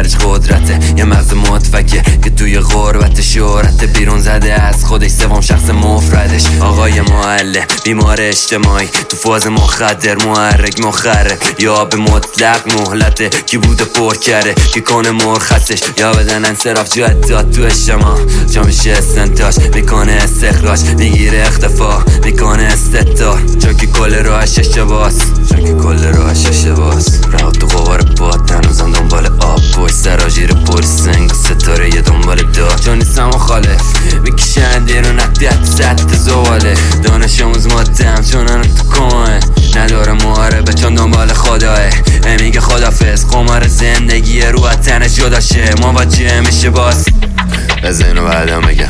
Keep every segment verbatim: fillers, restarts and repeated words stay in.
درش قدرته، یه مغز متفکر که توی غربت شهرت بیرون زده از خودش، سوم شخص مفردش آقای معلم، بیمار اجتماعی تو فاز مخدر، محرک مخرب یا به مطلق مهلته، کی بوده پر کرده کی کنه مرخصش، یا بدن انصراف جداد تو اجتماع، جا میشه استنتاج میکنه استخراج، میگیره اختفا میکنه استدار، جا که کل راهش اشتباس، جا که کل راهش اشتباس، رها تو غبار باد هنوزم دنبال آب، پشت سراجیر پلیس سنگ و ستاره یه دنبال دار، جا نیستم مخالف میکشن دیرون اکتیت زد زواله، دانش آموز ماتم چونان تو کمه، نداره محاربه چون دنبال خداه، میگه خدافز قمار زندگی رو از تنش جداشه، مواجه میشه باز بذار اینو بعدم بگم.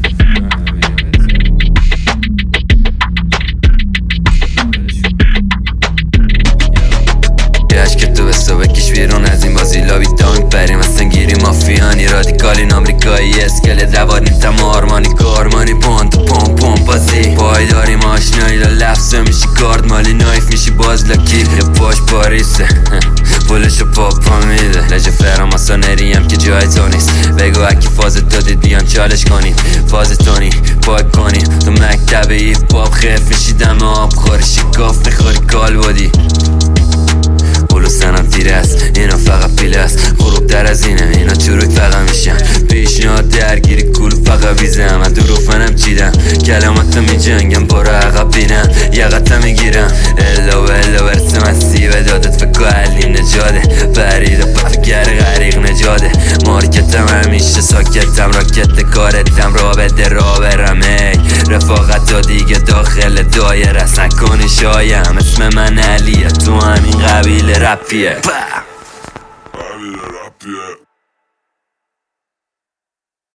که تو بستو بکش بیرون از این بازی لابی تا میپریم اصلا گیری مافیانی رادیکالین آمریکایی اسکل دواریم تم آرمانی کارمانی پونت پوم پوم بازی پایداریم آشنایی لا لفظه میشی کارد مالی نایف میشی باز لکی یه پاش پاریسه پولشو پاپا میده لجه فراماسونری هم که جای تو نیست بگو اکی فاز دادید بیان چالش کنیم فاز تونی پاک کنیم تو مکتب ایپ پاپ خف میشی دم آب خوری شکاف میخوری کال بودی پولو سنم تیره است اینا فقط پیله است غروب در از اینه اینا چروک فقط میشن پیشنهاد درگیری کلو فقط ویزم من دروفنم چیدم کلاماتو میجنگم برو عقب بینم یقتم میگیرم الا و الا برسم از سیب دادت فکر علی نجاده برید و پفگر غریق نجاده مارکتم همیشه ساکتم راکت کارتم را بده را برم ای رفاقت ها دیگه داخل دایره است نکنی شایم اسم من علیه تو همین قبیل رپیه قبیل رپیه